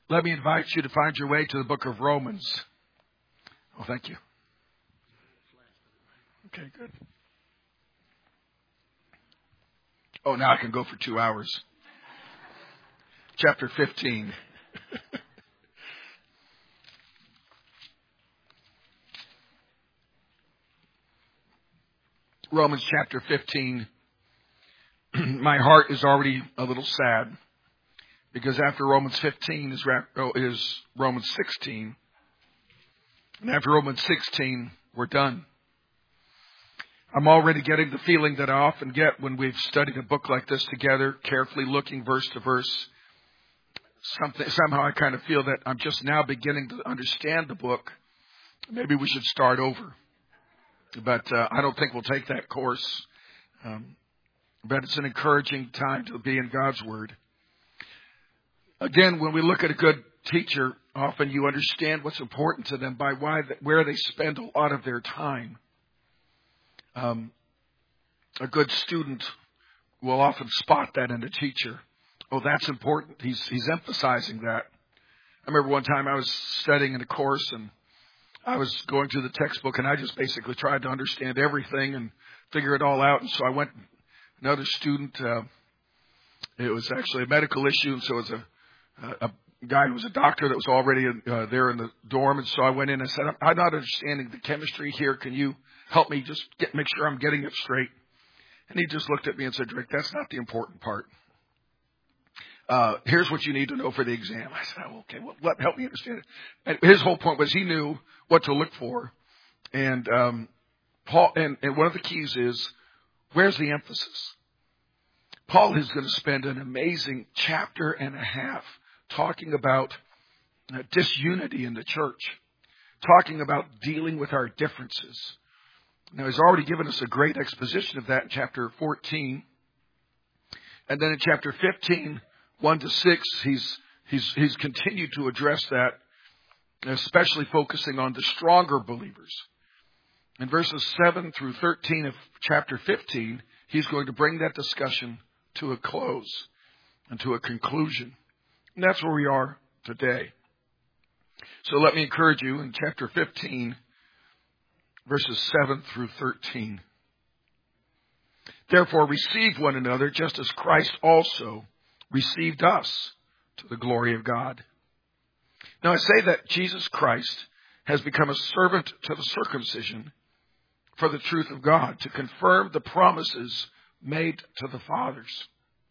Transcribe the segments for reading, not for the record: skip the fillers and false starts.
Let me invite you to find your way to the book of Romans. Oh, thank you. Okay, good. Oh, now I can go for 2 hours. Chapter 15. Romans chapter 15. My heart is already a little sad because after Romans 15 is Romans 16. And after Romans 16, we're done. I'm already getting the feeling that I often get when we've studied a book like this together, carefully looking verse to verse. Somehow I kind of feel that I'm just now beginning to understand the book. Maybe we should start over. But I don't think we'll take that course. But it's an encouraging time to be in God's Word. Again, when we look at a good teacher, often you understand what's important to them by where they spend a lot of their time. A good student will often spot that in a teacher. Oh, that's important. He's emphasizing that. I remember one time I was studying in a course and I was going through the textbook and I just basically tried to understand everything and figure it all out. And so I went, another student, it was actually a medical issue. And so it was a guy who was a doctor that was already there in the dorm. And so I went in and said, I'm not understanding the chemistry here. Can you help me just make sure I'm getting it straight? And he just looked at me and said, Rick, that's not the important part. Here's what you need to know for the exam. I said, oh, okay, well, help me understand it. And his whole point was he knew what to look for. And Paul, and one of the keys is, where's the emphasis? Paul is going to spend an amazing chapter and a half talking about disunity in the church, talking about dealing with our differences. Now, he's already given us a great exposition of that in chapter 14. And then in chapter 15, 1 to 6, he's continued to address that, especially focusing on the stronger believers. In verses 7 through 13 of chapter 15, he's going to bring that discussion to a close and to a conclusion. And that's where we are today. So let me encourage you in chapter 15, verses 7 through 13. Therefore, receive one another just as Christ also received us to the glory of God. Now, I say that Jesus Christ has become a servant to the circumcision for the truth of God, to confirm the promises made to the fathers,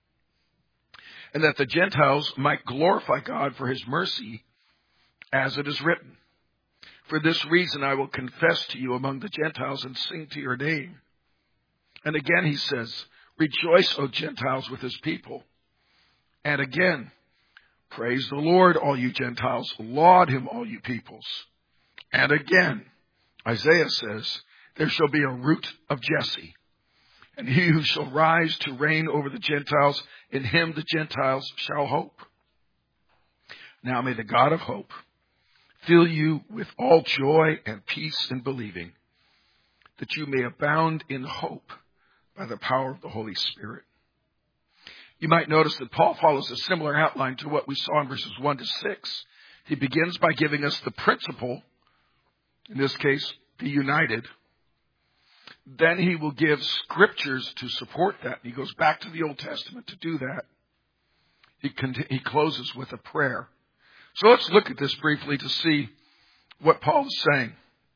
and that the Gentiles might glorify God for his mercy, as it is written, for this reason I will confess to you among the Gentiles and sing to your name. And again he says, rejoice, O Gentiles, with his people. And again, praise the Lord, all you Gentiles. Laud him, all you peoples. And again, Isaiah says, there shall be a root of Jesse, and he who shall rise to reign over the Gentiles, in him the Gentiles shall hope. Now may the God of hope fill you with all joy and peace in believing, that you may abound in hope by the power of the Holy Spirit. You might notice that Paul follows a similar outline to what we saw in verses 1 to 6. He begins by giving us the principle, in this case, be united. Then he will give scriptures to support that. He goes back to the Old Testament to do that. He closes with a prayer. So let's look at this briefly to see what Paul is saying.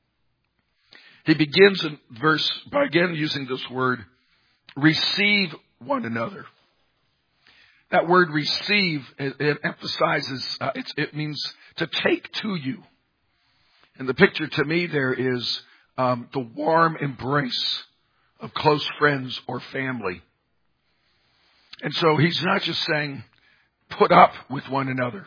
He begins in by again using this word, receive one another. That word receive, it emphasizes, it means to take to you. And the picture to me there is the warm embrace of close friends or family. And so he's not just saying, put up with one another.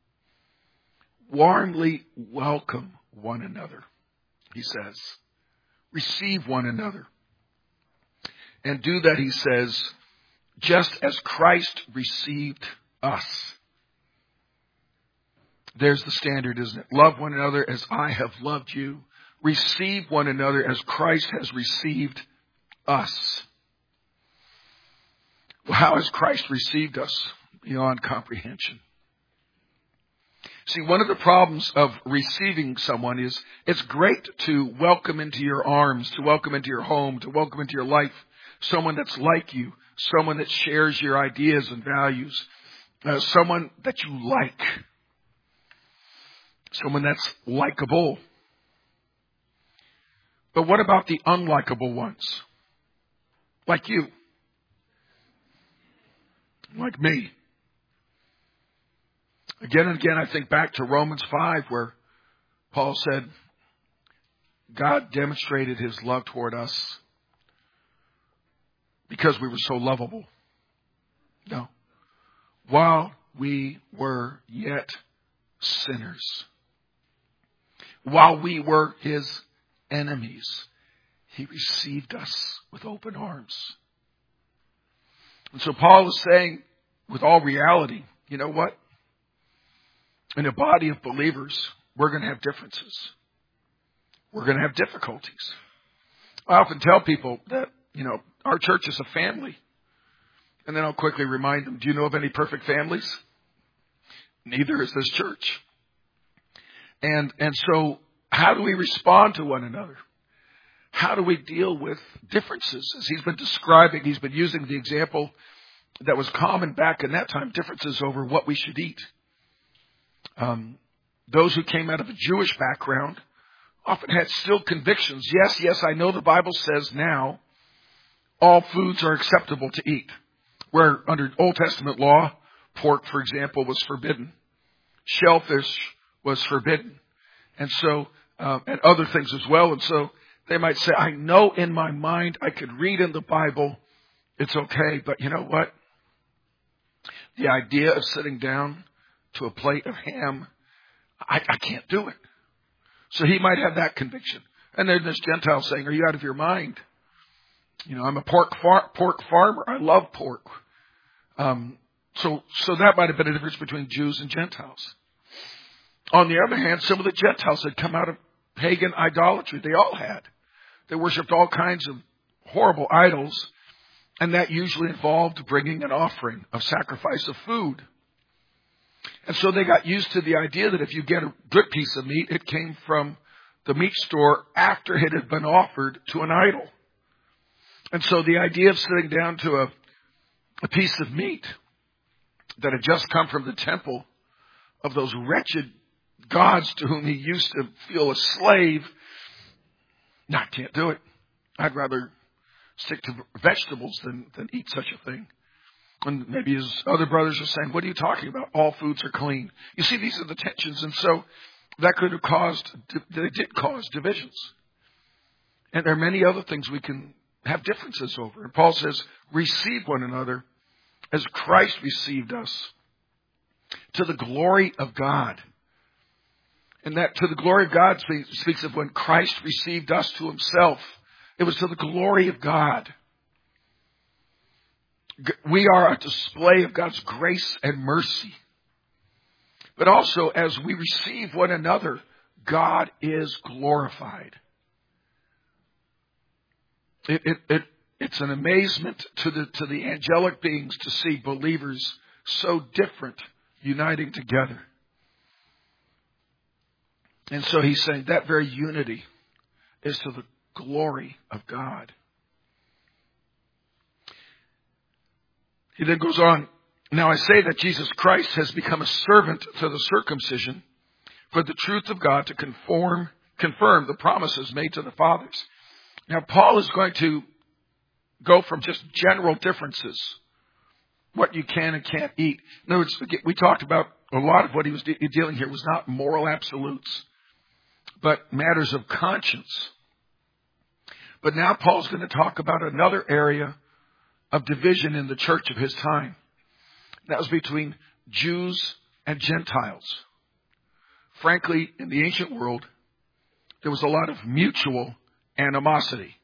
Warmly welcome one another, he says. Receive one another. And do that, he says, just as Christ received us. There's the standard, isn't it? Love one another as I have loved you. Receive one another as Christ has received us. Well, how has Christ received us? Beyond comprehension. See, one of the problems of receiving someone is it's great to welcome into your arms, to welcome into your home, to welcome into your life someone that's like you, someone that shares your ideas and values, someone that you like, someone that's likable. But what about the unlikable ones? Like you. Like me. Again and again, I think back to Romans 5, where Paul said, God demonstrated his love toward us because we were so lovable. No. While we were yet sinners, while we were his enemies, he received us with open arms. And so Paul is saying, with all reality, you know what? In a body of believers, we're going to have differences. We're going to have difficulties. I often tell people that, our church is a family. And then I'll quickly remind them, do you know of any perfect families? Neither is this church. And so how do we respond to one another? How do we deal with differences? As he's been describing, he's been using the example that was common back in that time, differences over what we should eat. Those who came out of a Jewish background often had still convictions. Yes, I know the Bible says now all foods are acceptable to eat. Where under Old Testament law, pork, for example, was forbidden. Shellfish was forbidden. And so, and other things as well. And so they might say, I know in my mind I could read in the Bible, it's okay. But you know what? The idea of sitting down to a plate of ham, I can't do it. So he might have that conviction. And then this Gentile saying, are you out of your mind? I'm a pork farmer. I love pork. So that might have been a difference between Jews and Gentiles. On the other hand, some of the Gentiles had come out of pagan idolatry. They all had. They worshipped all kinds of horrible idols, and that usually involved bringing an offering of sacrifice of food. And so they got used to the idea that if you get a good piece of meat, it came from the meat store after it had been offered to an idol. And so the idea of sitting down to a piece of meat that had just come from the temple of those wretched gods to whom he used to feel a slave, no, I can't do it. I'd rather stick to vegetables than eat such a thing. And maybe his other brothers are saying, what are you talking about? All foods are clean. You see, these are the tensions. And so that could have they did cause divisions. And there are many other things we can have differences over. And Paul says, receive one another as Christ received us to the glory of God. And that to the glory of God speaks of when Christ received us to himself. It was to the glory of God. We are a display of God's grace and mercy. But also, as we receive one another, God is glorified. It's an amazement to the angelic beings to see believers so different uniting together. And so he's saying that very unity is to the glory of God. He then goes on, now I say that Jesus Christ has become a servant to the circumcision for the truth of God to confirm the promises made to the fathers. Now Paul is going to go from just general differences, what you can and can't eat. In other words, we talked about a lot of what he was dealing here was not moral absolutes, but matters of conscience. But now Paul's going to talk about another area of division in the church of his time. That was between Jews and Gentiles. Frankly, in the ancient world, there was a lot of mutual animosity.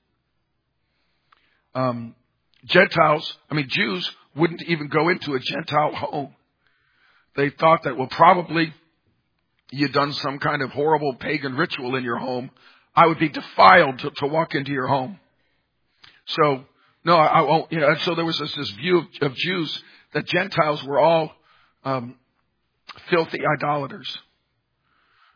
Jews wouldn't even go into a Gentile home. They thought that, well, probably you'd done some kind of horrible pagan ritual in your home. I would be defiled to walk into your home. So, no, I won't. And so there was this view of Jews that Gentiles were all filthy idolaters.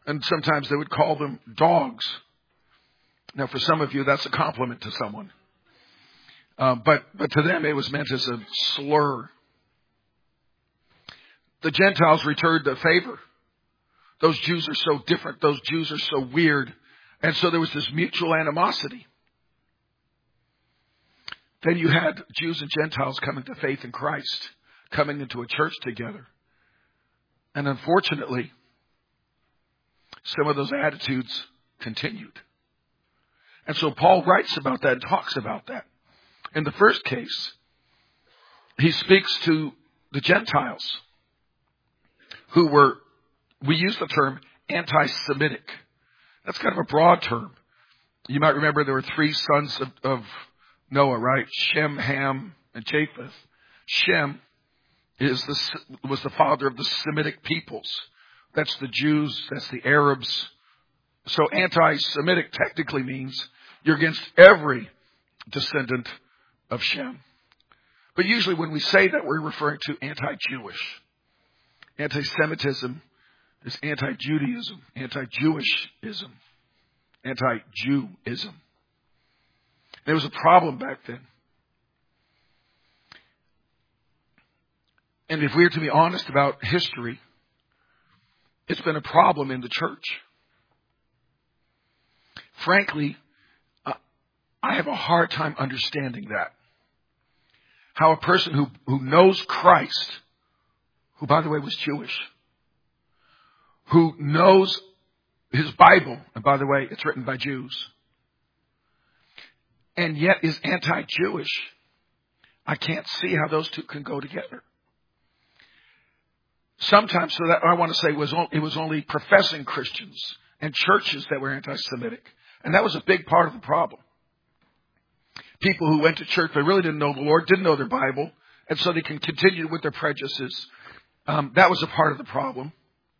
And sometimes they would call them dogs. Now, for some of you, that's a compliment to someone. But to them, it was meant as a slur. The Gentiles returned the favor. Those Jews are so different. Those Jews are so weird. And so there was this mutual animosity. Then you had Jews and Gentiles coming to faith in Christ, coming into a church together. And unfortunately, some of those attitudes continued. And so Paul writes about that and talks about that. In the first case, he speaks to the Gentiles who were, we use the term anti-Semitic. That's kind of a broad term. You might remember there were three sons of Noah, right? Shem, Ham, and Japheth. Shem was the father of the Semitic peoples. That's the Jews, that's the Arabs. So anti-Semitic technically means you're against every descendant of Shem. But usually when we say that, we're referring to anti-Jewish. Anti-Semitism is anti-Judaism, anti-Jewishism, anti-Jewism. There was a problem back then. And if we are to be honest about history, it's been a problem in the church. Frankly, I have a hard time understanding that. How a person who knows Christ, who by the way was Jewish, who knows his Bible, and by the way, it's written by Jews, and yet is anti-Jewish, I can't see how those two can go together. Sometimes, so that I want to say it was only professing Christians and churches that were anti-Semitic. And that was a big part of the problem. People who went to church, they really didn't know the Lord, didn't know their Bible, and so they can continue with their prejudices. That was a part of the problem.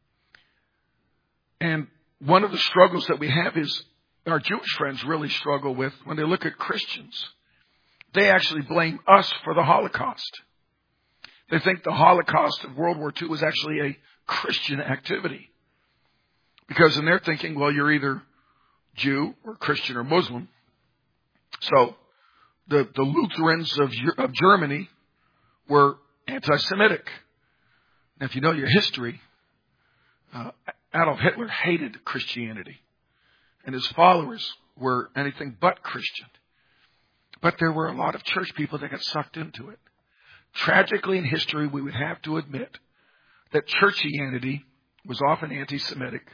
And one of the struggles that we have is our Jewish friends really struggle with when they look at Christians. They actually blame us for the Holocaust. They think the Holocaust of World War II was actually a Christian activity. Because in their thinking, well, you're either Jew or Christian or Muslim. So the Lutherans of Germany were anti-Semitic. Now, if you know your history, Adolf Hitler hated Christianity. And his followers were anything but Christian. But there were a lot of church people that got sucked into it. Tragically, in history, we would have to admit that churchianity was often anti-Semitic.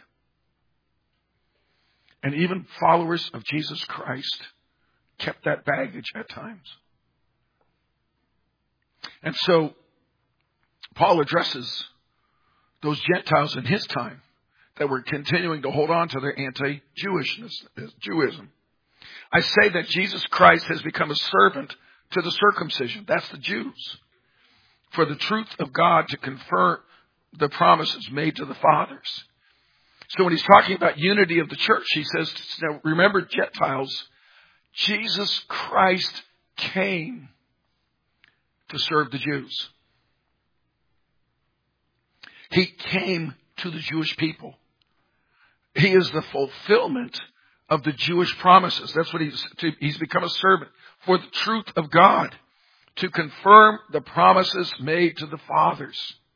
And even followers of Jesus Christ kept that baggage at times. And so, Paul addresses those Gentiles in his time that were continuing to hold on to their anti-Jewism. I say that Jesus Christ has become a servant to the circumcision. That's the Jews. For the truth of God to confirm the promises made to the fathers. So when he's talking about unity of the church, he says, now remember, Gentiles, Jesus Christ came to serve the Jews. He came to the Jewish people. He is the fulfillment of the Jewish promises. That's what he's become a servant for the truth of God, to confirm the promises made to the fathers.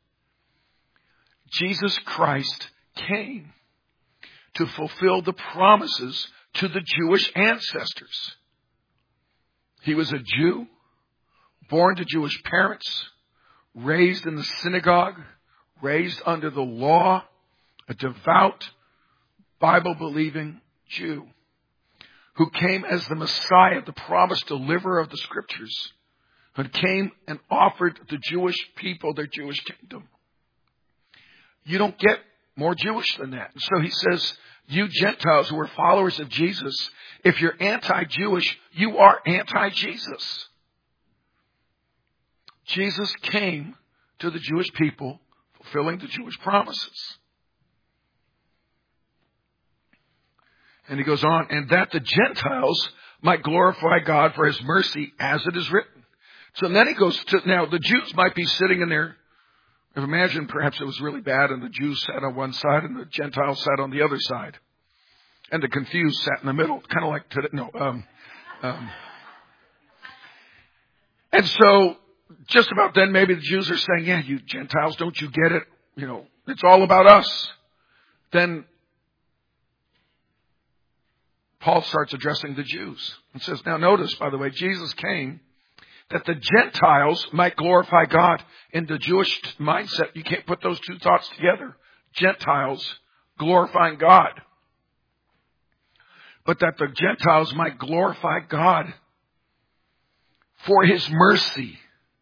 Jesus Christ came to fulfill the promises to the Jewish ancestors. He was a Jew, born to Jewish parents, raised in the synagogue, raised under the law, a devout, Bible-believing Jew who came as the Messiah, the promised deliverer of the Scriptures, who came and offered the Jewish people their Jewish kingdom. You don't get more Jewish than that. And so he says, you Gentiles who are followers of Jesus, if you're anti-Jewish, you are anti-Jesus. Jesus came to the Jewish people, fulfilling the Jewish promises. And he goes on, and that the Gentiles might glorify God for his mercy, as it is written. So then he goes to, now the Jews might be sitting in their Imagine perhaps it was really bad and the Jews sat on one side and the Gentiles sat on the other side. And the confused sat in the middle, kind of like today. And so just about then maybe the Jews are saying, yeah, you Gentiles, don't you get it? It's all about us. Then Paul starts addressing the Jews and says, now notice, by the way, Jesus came that the Gentiles might glorify God. In the Jewish mindset, you can't put those two thoughts together. Gentiles glorifying God. But that the Gentiles might glorify God for His mercy.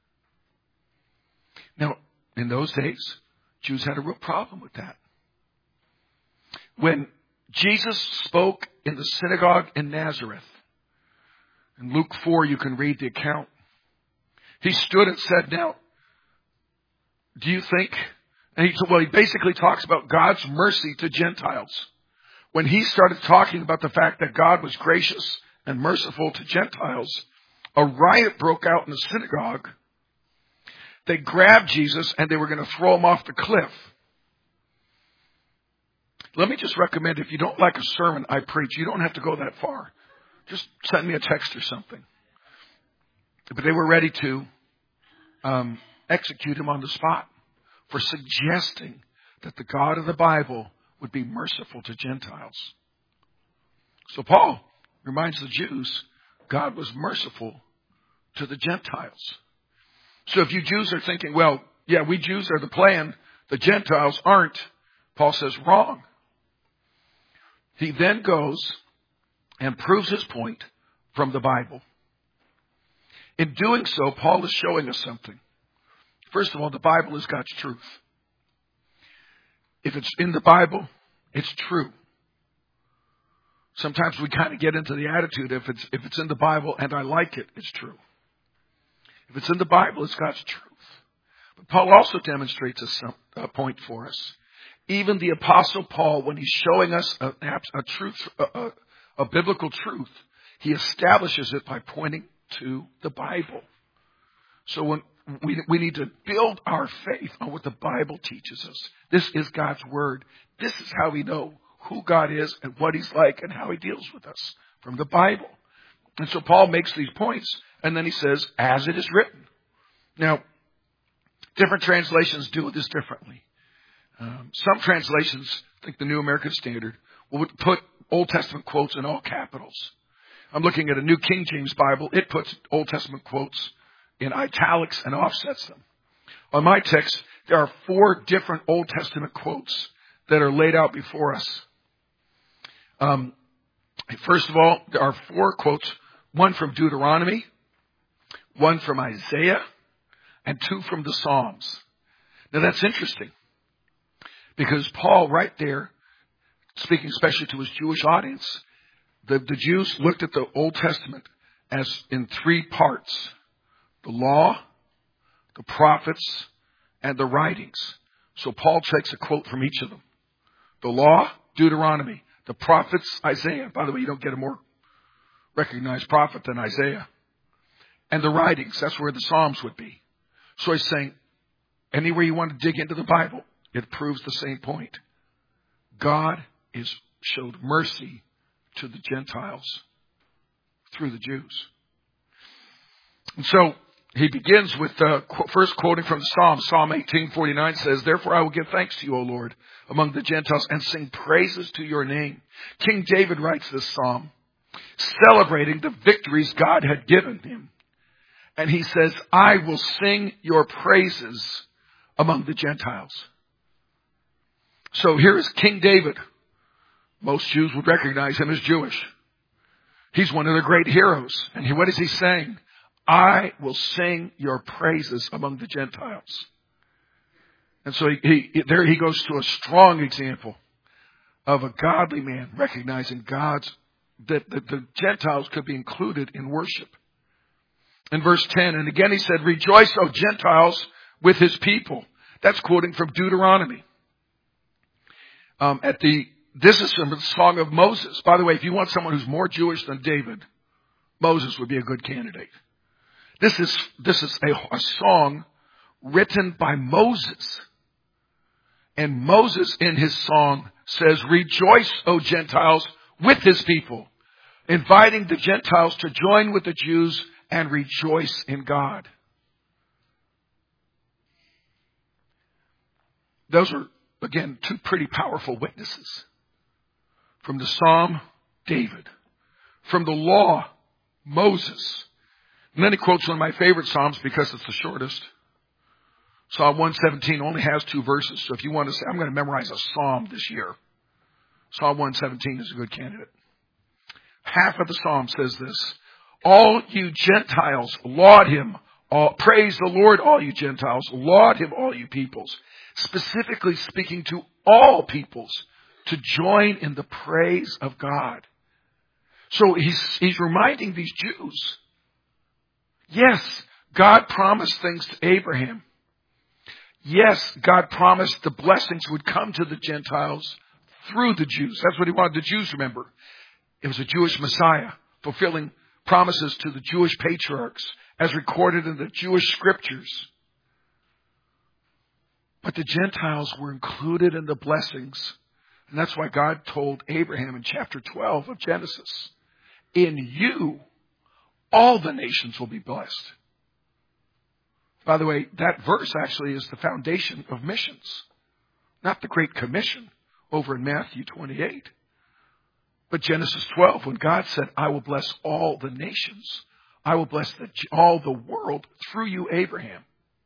Now, in those days, Jews had a real problem with that. When Jesus spoke in the synagogue in Nazareth, in Luke 4, you can read the account. He stood and said, now, do you think, and he basically talks about God's mercy to Gentiles. When he started talking about the fact that God was gracious and merciful to Gentiles, a riot broke out in the synagogue. They grabbed Jesus and they were going to throw him off the cliff. Let me just recommend, if you don't like a sermon I preach, you don't have to go that far. Just send me a text or something. But they were ready to execute him on the spot for suggesting that the God of the Bible would be merciful to Gentiles. So Paul reminds the Jews, God was merciful to the Gentiles. So if you Jews are thinking, well, yeah, we Jews are the plan, the Gentiles aren't, Paul says, wrong. He then goes and proves his point from the Bible. In doing so, Paul is showing us something. First of all, the Bible is God's truth. If it's in the Bible, it's true. Sometimes we kind of get into the attitude, if it's in the Bible and I like it, it's true. If it's in the Bible, it's God's truth. But Paul also demonstrates a point for us. Even the Apostle Paul, when he's showing us a truth, a biblical truth, he establishes it by pointing to the Bible. So when we need to build our faith on what the Bible teaches us. This is God's Word. This is how we know who God is and what He's like and how He deals with us from the Bible. And so Paul makes these points, and then he says, as it is written. Now, different translations do this differently. Some translations, I think the New American Standard, will put Old Testament quotes in all capitals. I'm looking at a New King James Bible. It puts Old Testament quotes in italics and offsets them. On my text, there are 4 different Old Testament quotes that are laid out before us. First of all, there are 4 quotes, one from Deuteronomy, one from Isaiah, and 2 from the Psalms. Now that's interesting because Paul right there, speaking especially to his Jewish audience, the Jews looked at the Old Testament as in 3 parts. The law, the prophets, and the writings. So Paul takes a quote from each of them. The law, Deuteronomy. The prophets, Isaiah. By the way, you don't get a more recognized prophet than Isaiah. And the writings, that's where the Psalms would be. So he's saying, anywhere you want to dig into the Bible, it proves the same point. God showed mercy to the Gentiles through the Jews. And so he begins with first quoting from the Psalm. Psalm 18:49 says, therefore I will give thanks to you, O Lord, among the Gentiles, and sing praises to your name. King David writes this psalm, celebrating the victories God had given him. And he says, I will sing your praises among the Gentiles. So here is King David. Most Jews would recognize him as Jewish. He's one of the great heroes. And what is he saying? I will sing your praises among the Gentiles. And so there he goes to a strong example of a godly man recognizing that the Gentiles could be included in worship. In verse 10, and again he said, rejoice, O Gentiles, with his people. That's quoting from Deuteronomy. This is from the Song of Moses. By the way, if you want someone who's more Jewish than David, Moses would be a good candidate. This is a song written by Moses. And Moses in his song says, rejoice, O Gentiles, with his people, inviting the Gentiles to join with the Jews and rejoice in God. Those are, again, two pretty powerful witnesses. From the Psalm, David. From the law, Moses. And then he quotes one of my favorite Psalms because it's the shortest. Psalm 117 only has 2 verses. So if you want to say, I'm going to memorize a Psalm this year, Psalm 117 is a good candidate. Half of the Psalm says this: all you Gentiles, laud him. Praise the Lord, all you Gentiles. Laud him, all you peoples. Specifically speaking to all peoples to join in the praise of God. So he's reminding these Jews, yes, God promised things to Abraham. Yes, God promised the blessings would come to the Gentiles through the Jews. That's what he wanted the Jews to remember. It was a Jewish Messiah fulfilling promises to the Jewish patriarchs as recorded in the Jewish scriptures. But the Gentiles were included in the blessings. And that's why God told Abraham in chapter 12 of Genesis, in you, all the nations will be blessed. By the way, that verse actually is the foundation of missions, not the Great Commission over in Matthew 28. But Genesis 12, when God said, I will bless all the nations, I will bless all the world through you, Abraham.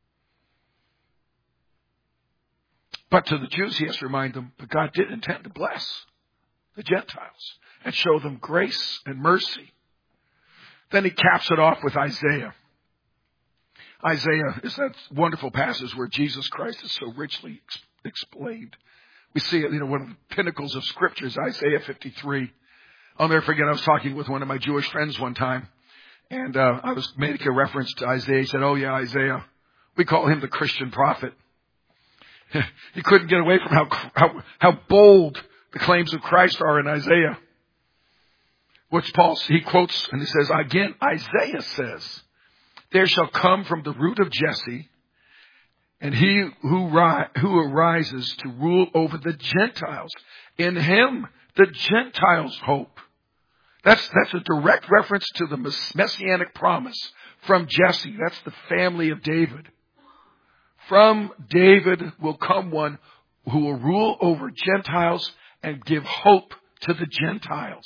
But to the Jews, he has to remind them, but God did intend to bless the Gentiles and show them grace and mercy. Then he caps it off with Isaiah. Isaiah is that wonderful passage where Jesus Christ is so richly explained. We see it, one of the pinnacles of Scripture is Isaiah 53. I'll never forget, I was talking with one of my Jewish friends one time, and I was making a reference to Isaiah. He said, oh yeah, Isaiah. We call him the Christian prophet. He couldn't get away from how bold the claims of Christ are in Isaiah. What's Paul? He quotes and he says, again, Isaiah says, there shall come from the root of Jesse, and he who arises to rule over the Gentiles. In him, the Gentiles hope. That's a direct reference to the messianic promise from Jesse. That's the family of David. From David will come one who will rule over Gentiles and give hope to the Gentiles.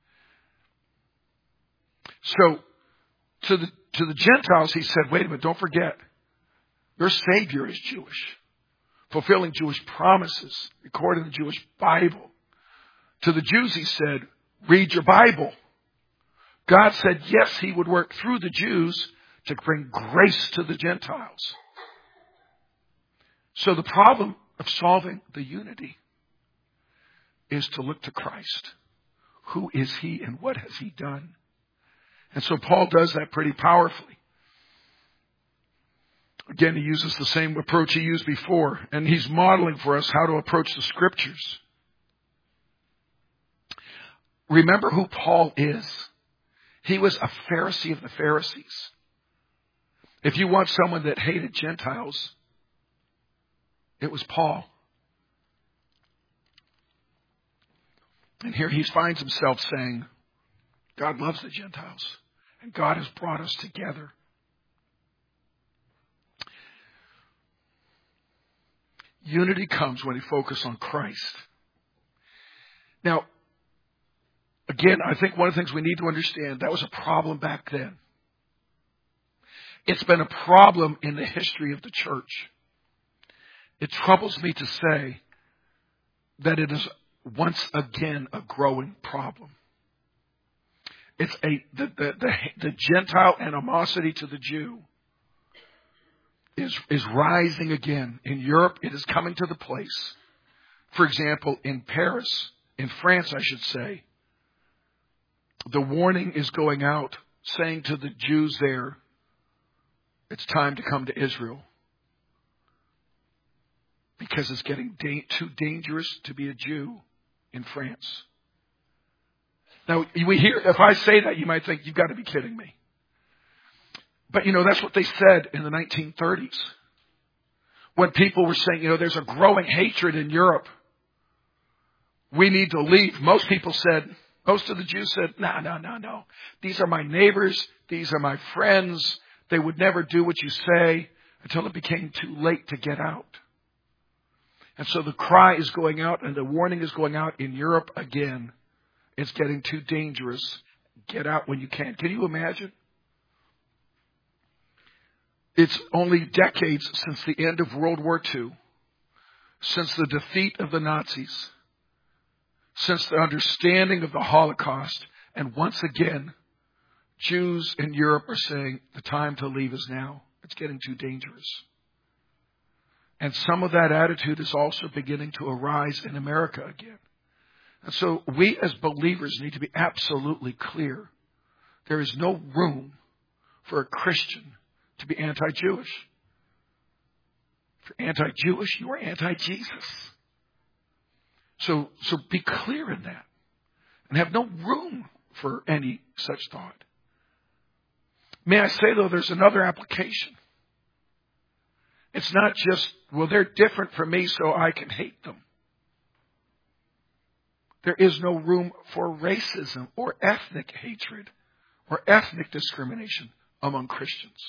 So, to the Gentiles, he said, wait a minute, don't forget, your Savior is Jewish, fulfilling Jewish promises, recorded in the Jewish Bible. To the Jews, he said, read your Bible. God said, yes, he would work through the Jews to bring grace to the Gentiles. So the problem of solving the unity is to look to Christ. Who is he and what has he done? And so Paul does that pretty powerfully. Again, he uses the same approach he used before, and he's modeling for us how to approach the Scriptures. Remember who Paul is. He was a Pharisee of the Pharisees. If you want someone that hated Gentiles, it was Paul. And here he finds himself saying, God loves the Gentiles, and God has brought us together. Unity comes when we focus on Christ. Now, again, I think one of the things we need to understand, that was a problem back then. It's been a problem in the history of the church. It troubles me to say that it is once again a growing problem. It's the Gentile animosity to the Jew is rising again. In Europe, it is coming to the place. For example, in Paris, in France, I should say, the warning is going out saying to the Jews there, it's time to come to Israel. Because it's getting too dangerous to be a Jew in France. Now, we hear, if I say that, you might think, you've got to be kidding me. But that's what they said in the 1930s. When people were saying, there's a growing hatred in Europe, we need to leave. Most of the Jews said, no. These are my neighbors. These are my friends. They would never do what you say, until it became too late to get out. And so the cry is going out and the warning is going out in Europe again. It's getting too dangerous. Get out when you can. Can you imagine? It's only decades since the end of World War II, since the defeat of the Nazis, since the understanding of the Holocaust, and once again, Jews in Europe are saying the time to leave is now. It's getting too dangerous. And some of that attitude is also beginning to arise in America again. And so we as believers need to be absolutely clear. There is no room for a Christian to be anti-Jewish. If you're anti-Jewish, you are anti-Jesus. So be clear in that. And have no room for any such thought. May I say, though, there's another application. It's not just, they're different from me, so I can hate them. There is no room for racism or ethnic hatred or ethnic discrimination among Christians.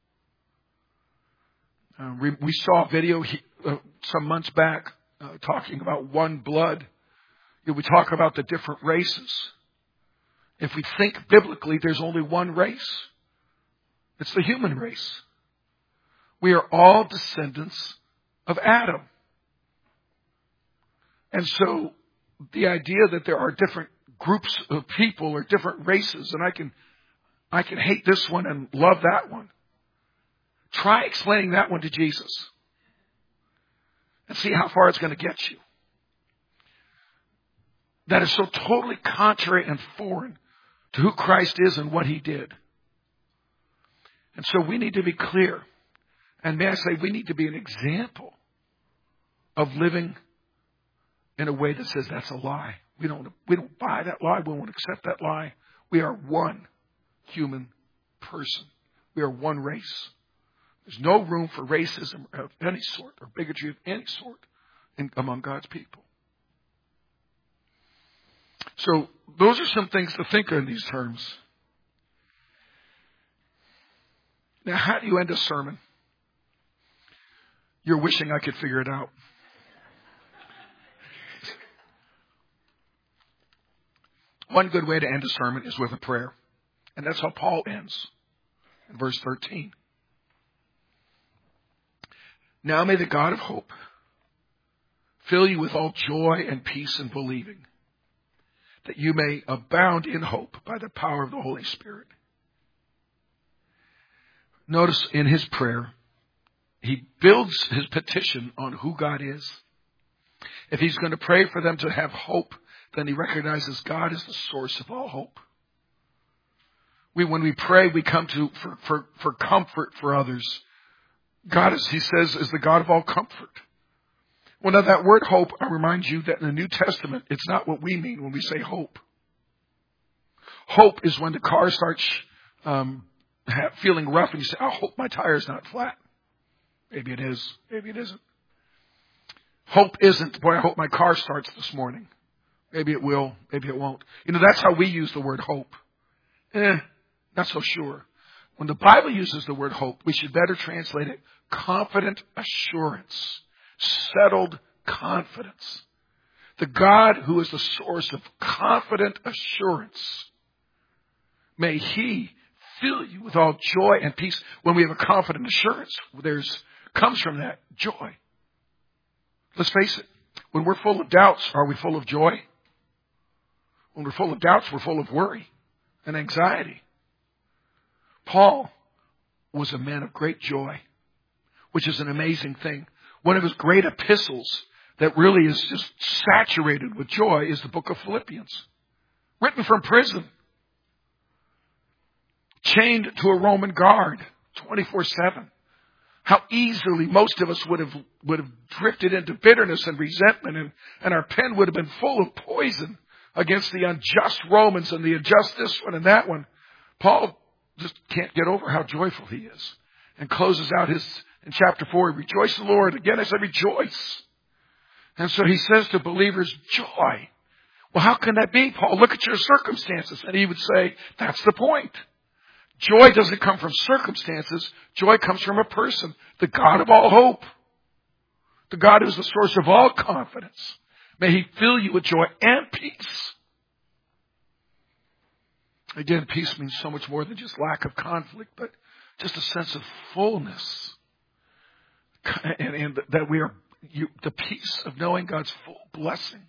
We saw a video some months back talking about one blood. We talk about the different races. If we think biblically, there's only one race. It's the human race. We are all descendants of Adam. And so the idea that there are different groups of people or different races, and I can hate this one and love that one. Try explaining that one to Jesus and see how far it's going to get you. That is so totally contrary and foreign to who Christ is and what He did. And so we need to be clear. And may I say, we need to be an example of living in a way that says that's a lie. We don't buy that lie. We won't accept that lie. We are one human person. We are one race. There's no room for racism of any sort or bigotry of any sort among God's people. So those are some things to think of in these terms. Now, how do you end a sermon? You're wishing I could figure it out. One good way to end a sermon is with a prayer. And that's how Paul ends in verse 13. Now may the God of hope fill you with all joy and peace in believing, that you may abound in hope by the power of the Holy Spirit. Notice in his prayer, he builds his petition on who God is. If he's going to pray for them to have hope, then he recognizes God is the source of all hope. When we pray, we come to for comfort for others. God, as he says, is the God of all comfort. Well, now that word hope, I remind you that in the New Testament, it's not what we mean when we say hope. Hope is when the car starts feeling rough and you say, I hope my tire's not flat. Maybe it is. Maybe it isn't. Hope isn't, boy, I hope my car starts this morning. Maybe it will. Maybe it won't. That's how we use the word hope. Not so sure. When the Bible uses the word hope, we should better translate it confident assurance, settled confidence. The God who is the source of confident assurance, may he fill you with all joy and peace. When we have a confident assurance, comes from that joy. Let's face it. When we're full of doubts, are we full of joy? When we're full of doubts, we're full of worry and anxiety. Paul was a man of great joy, which is an amazing thing. One of his great epistles that really is just saturated with joy is the book of Philippians, written from prison, chained to a Roman guard 24/7. How easily most of us would have drifted into bitterness and resentment, and our pen would have been full of poison against the unjust Romans and the unjust this one and that one. Paul just can't get over how joyful he is, and closes out his In chapter 4, rejoice in the Lord. Again, I said rejoice. And so he says to believers, joy. Well, how can that be, Paul? Look at your circumstances. And he would say, that's the point. Joy doesn't come from circumstances. Joy comes from a person, the God of all hope. The God who is the source of all confidence. May he fill you with joy and peace. Again, peace means so much more than just lack of conflict, but just a sense of fullness. And that we are, the peace of knowing God's full blessing.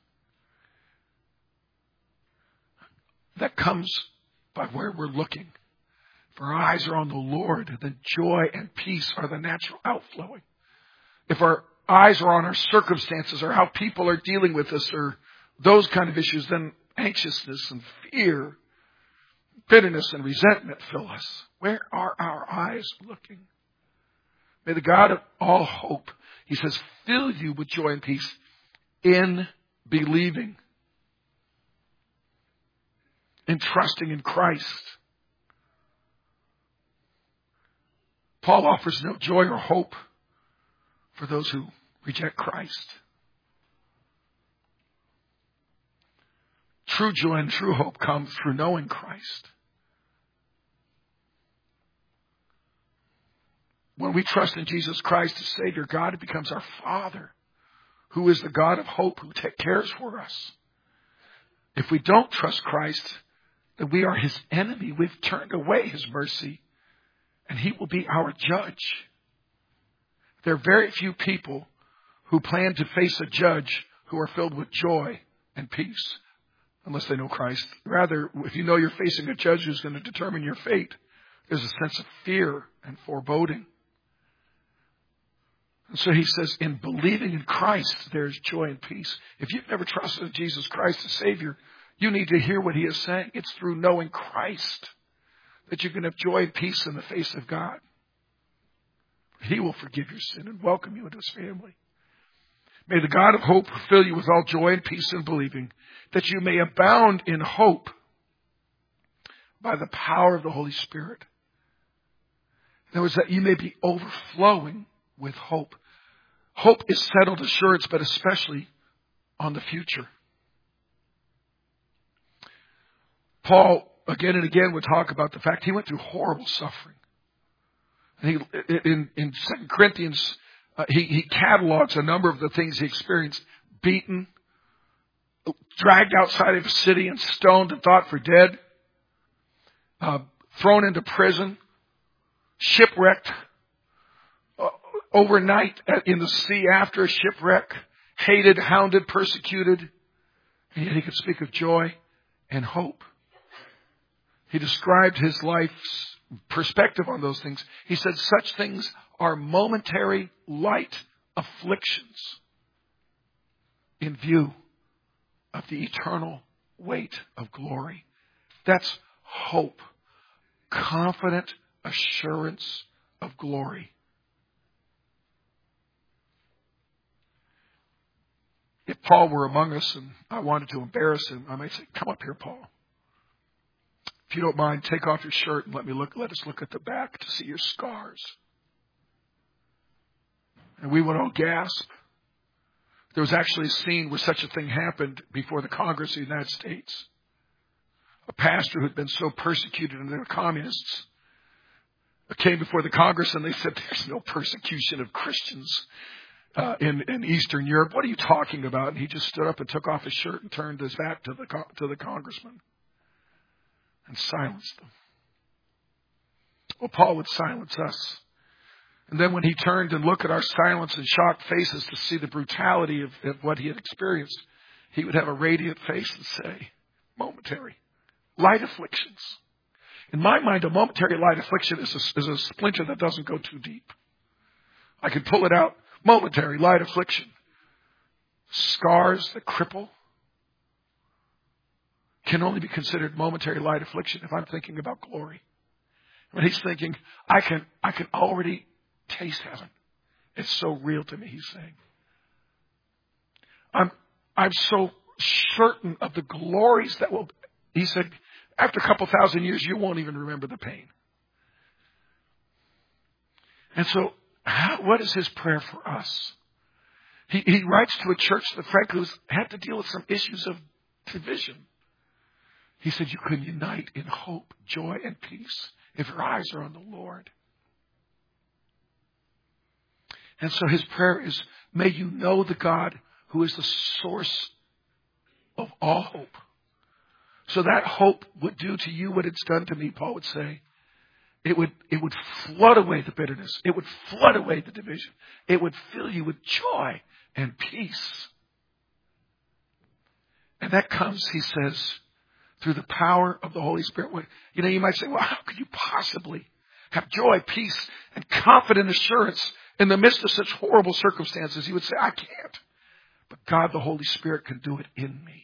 That comes by where we're looking. If our eyes are on the Lord, then joy and peace are the natural outflowing. If our eyes are on our circumstances or how people are dealing with us or those kind of issues, then anxiousness and fear, bitterness and resentment fill us. Where are our eyes looking? May the God of all hope, he says, fill you with joy and peace in believing, in trusting in Christ. Paul offers no joy or hope for those who reject Christ. True joy and true hope come through knowing Christ. When we trust in Jesus Christ as Savior, God becomes our Father, who is the God of hope, who cares for us. If we don't trust Christ, then we are his enemy. We've turned away his mercy, and he will be our judge. There are very few people who plan to face a judge who are filled with joy and peace, unless they know Christ. Rather, if you know you're facing a judge who's going to determine your fate, there's a sense of fear and foreboding. And so he says, in believing in Christ, there's joy and peace. If you've never trusted in Jesus Christ as Savior, you need to hear what he is saying. It's through knowing Christ that you can have joy and peace in the face of God. He will forgive your sin and welcome you into his family. May the God of hope fill you with all joy and peace in believing, that you may abound in hope by the power of the Holy Spirit. In other words, that you may be overflowing with hope. Hope is settled assurance, but especially on the future. Paul, again and again, would talk about the fact he went through horrible suffering. And in 2 Corinthians, he catalogs a number of the things he experienced. Beaten, dragged outside of a city and stoned and thought for dead, thrown into prison, shipwrecked, overnight in the sea after a shipwreck, hated, hounded, persecuted. And yet he could speak of joy and hope. He described his life's perspective on those things. He said such things are momentary, light afflictions in view of the eternal weight of glory. That's hope. Confident assurance of glory. If Paul were among us and I wanted to embarrass him, I might say, come up here, Paul. If you don't mind, take off your shirt and let us look at the back to see your scars. And we would all gasp. There was actually a scene where such a thing happened before the Congress of the United States. A pastor who had been so persecuted, and they were communists, came before the Congress and they said, there's no persecution of Christians in Eastern Europe. What are you talking about? And he just stood up and took off his shirt and turned his back to the congressman and silenced them. Well, Paul would silence us. And then when he turned and looked at our silence and shocked faces to see the brutality of what he had experienced, he would have a radiant face and say, momentary, light afflictions. In my mind, a momentary light affliction is a splinter that doesn't go too deep. I can pull it out. Momentary light affliction. Scars that cripple can only be considered momentary light affliction if I'm thinking about glory. When he's thinking, I can already taste heaven. It's so real to me, he's saying. I'm so certain of the glories that will, he said, after a couple thousand years, you won't even remember the pain. And so what is his prayer for us? He writes to a church that frankly had to deal with some issues of division. He said you can unite in hope, joy, and peace if your eyes are on the Lord. And so his prayer is, may you know the God who is the source of all hope. So that hope would do to you what it's done to me, Paul would say. It would flood away the bitterness. It would flood away the division. It would fill you with joy and peace. And that comes, he says, through the power of the Holy Spirit. You know, you might say, well, how could you possibly have joy, peace, and confident assurance in the midst of such horrible circumstances? He would say, I can't. But God, the Holy Spirit, can do it in me.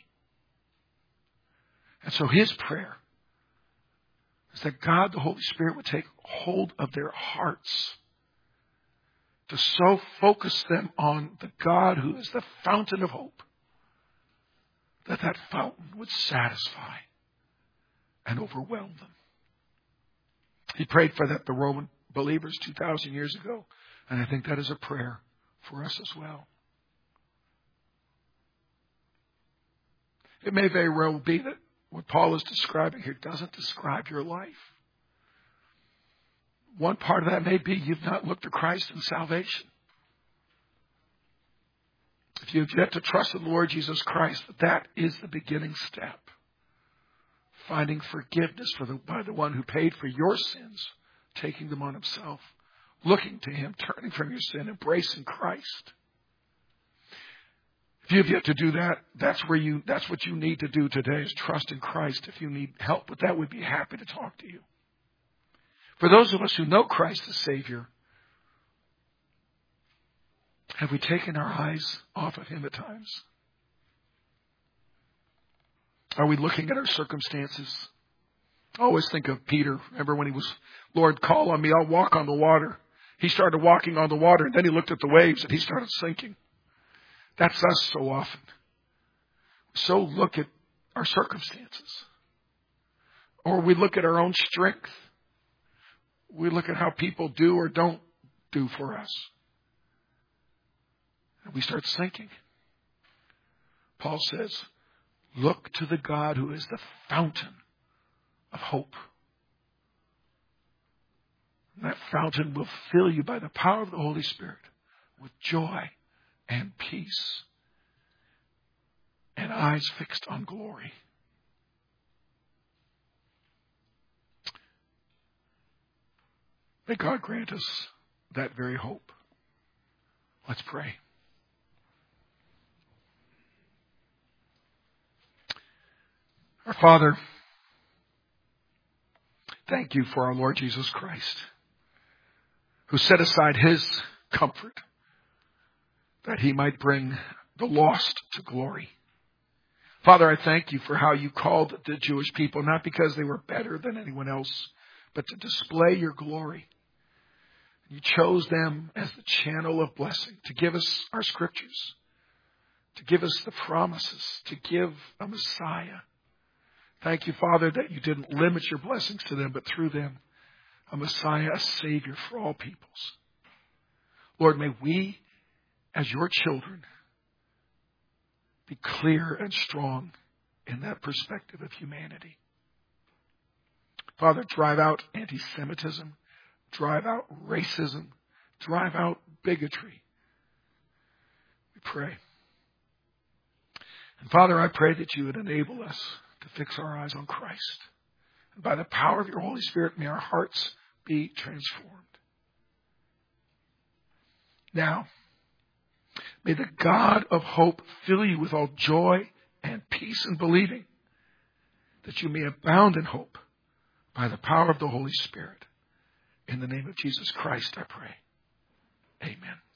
And so his prayer is that God, the Holy Spirit, would take hold of their hearts to so focus them on the God who is the fountain of hope, that that fountain would satisfy and overwhelm them. He prayed for that, the Roman believers 2,000 years ago, and I think that is a prayer for us as well. It may very well be that what Paul is describing here doesn't describe your life. One part of that may be you've not looked to Christ in salvation. If you've yet to trust in the Lord Jesus Christ, that is the beginning step. Finding forgiveness by the one who paid for your sins, taking them on himself, looking to him, turning from your sin, embracing Christ. If you've yet to do that, that's what you need to do today, is trust in Christ. If you need help with that, we'd be happy to talk to you. For those of us who know Christ as Savior, have we taken our eyes off of him at times? Are we looking at our circumstances? I always think of Peter. Remember when he was, Lord, call on me, I'll walk on the water. He started walking on the water, and then he looked at the waves, and he started sinking. That's us so often. So look at our circumstances. Or we look at our own strength. We look at how people do or don't do for us. And we start sinking. Paul says, look to the God who is the fountain of hope. And that fountain will fill you by the power of the Holy Spirit with joy and peace and eyes fixed on glory. May God grant us that very hope. Let's pray. Our Father, thank you for our Lord Jesus Christ, who set aside his comfort that he might bring the lost to glory. Father, I thank you for how you called the Jewish people, not because they were better than anyone else, but to display your glory. You chose them as the channel of blessing to give us our scriptures, to give us the promises, to give a Messiah. Thank you, Father, that you didn't limit your blessings to them, but through them, a Messiah, a Savior for all peoples. Lord, may we, as your children, be clear and strong in that perspective of humanity. Father, drive out anti-Semitism, drive out racism, drive out bigotry. We pray. And Father, I pray that you would enable us to fix our eyes on Christ. And by the power of your Holy Spirit, may our hearts be transformed. Now, may the God of hope fill you with all joy and peace in believing, that you may abound in hope by the power of the Holy Spirit. In the name of Jesus Christ, I pray. Amen.